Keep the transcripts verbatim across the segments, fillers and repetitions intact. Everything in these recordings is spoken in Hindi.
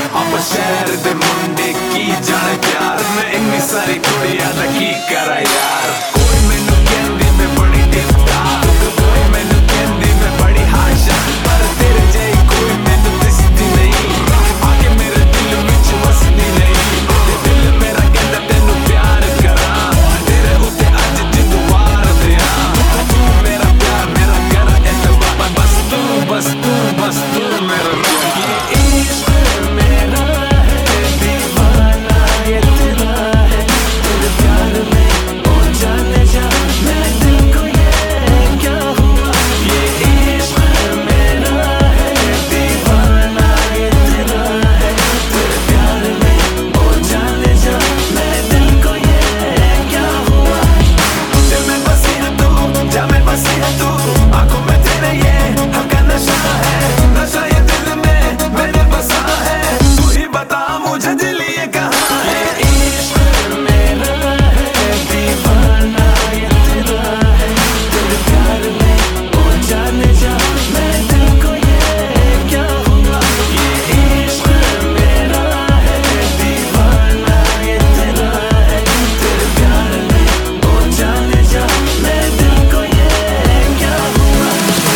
अब शहर दे मुंडे की जाने प्यार मैं इन्नी सारी कुड़ियां दा की करा यार। कोई मैनू कहंदी मैं बड़ी टिपटाप, कोई मैनू कहंदी मैं बड़ी हाशा, पर तेरे जई कोई मैनू दिसदी नहीं, आके मेरे दिल विच वसदी नहीं। दिल मेरा कहंदा तैनू प्यार करा, तेरे उत्ते अज जिद्द वार दिया। तू मेरा प्यार मेरा कर एतबार, बस तू बस तू बस तू मेरा प्यार। ये इश्क मेरा है दीवाना ये तेरा है, तेरे प्यार में ओ जाने जा मैं दिल को ये क्या हुआ। ये इश्क मेरा है दीवाना ये तेरा है, तेरे प्यार में ओ जाने जा मैं दिल को ये क्या हुआ। दिल में बसी है तू, जा में बसी है तू, आंखों में तेरे ये हम का नशा है, नशा ये दिल में मैंने बसा है। तू ही बता मुझे दिल ये कहाँ है। इश्क मेरा है दीवाना ये तेरा है, तेरे प्यार में ओ जाने जा मैं दिल को ये क्या हुआ। ये इश्क मेरा है दीवाना ये तेरा है, तेरे प्यार में ओ जाने जा मैं दिल को ये क्या हुआ।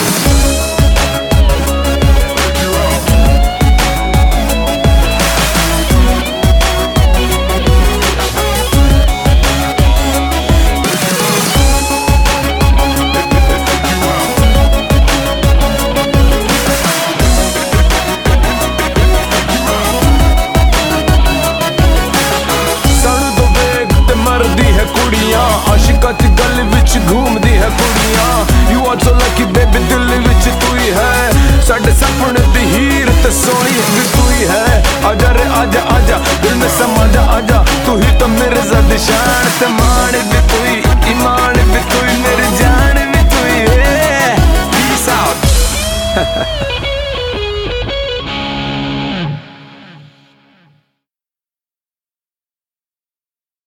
सड़ दो वेग ते मरदी है कुड़ियां, आशिका च गल विच घूमदी है कुड़ियां। You are so lucky baby दिल विच तू ही है, साडे सपने दी हीर ते सोहनी भी तू ही है। आजा रे आजा आजा दिल में समा जा आजा, तू ही तो मेरे ज़ाद शान ते मान दी